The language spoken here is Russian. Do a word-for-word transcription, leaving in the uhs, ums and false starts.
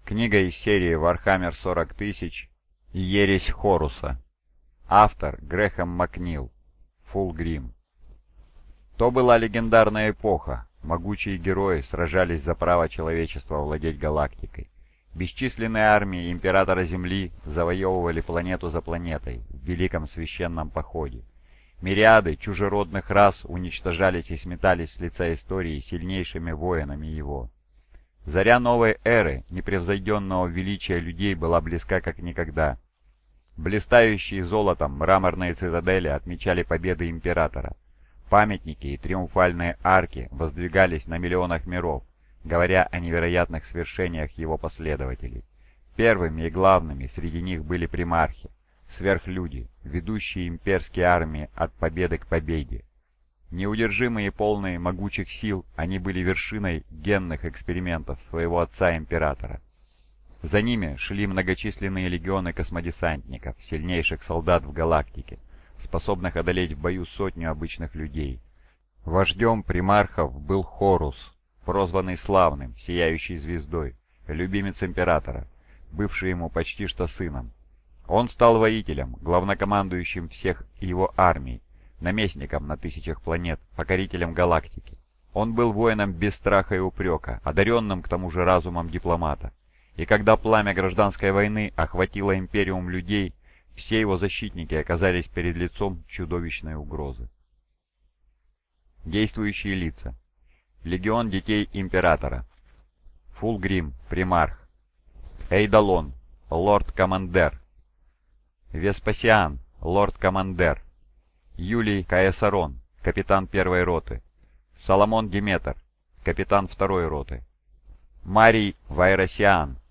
Книга из серии «Вархаммер сорок тысяч. Ересь Хоруса». Автор Грэхэм Макнил. Фулгрим. То была легендарная эпоха. Могучие герои сражались за право человечества владеть галактикой. Бесчисленные армии Императора Земли завоевывали планету за планетой в великом священном походе. Мириады чужеродных рас уничтожались и сметались с лица истории сильнейшими воинами его. Заря новой эры, непревзойденного величия людей, была близка как никогда. Блистающие золотом мраморные цитадели отмечали победы Императора. Памятники и триумфальные арки воздвигались на миллионах миров, говоря о невероятных свершениях его последователей. Первыми и главными среди них были примархи, сверхлюди, ведущие имперские армии от победы к победе. Неудержимые и полные могучих сил, они были вершиной генных экспериментов своего отца-императора. За ними шли многочисленные легионы космодесантников, сильнейших солдат в галактике, способных одолеть в бою сотню обычных людей. Вождем примархов был Хорус, прозванный Славным, сияющей звездой, любимец императора, бывший ему почти что сыном. Он стал воителем, главнокомандующим всех его армий, наместником на тысячах планет, покорителем галактики. Он был воином без страха и упрека, одаренным к тому же разумом дипломата. И когда пламя гражданской войны охватило империум людей, все его защитники оказались перед лицом чудовищной угрозы. Действующие лица. Легион детей Императора. Фулгрим, примарх. Эйдолон, лорд-командер. Веспасиан, лорд-командер. Юлий Каесарон, капитан первой роты. Соломон Диметр, капитан второй роты. Марий Вайросиан,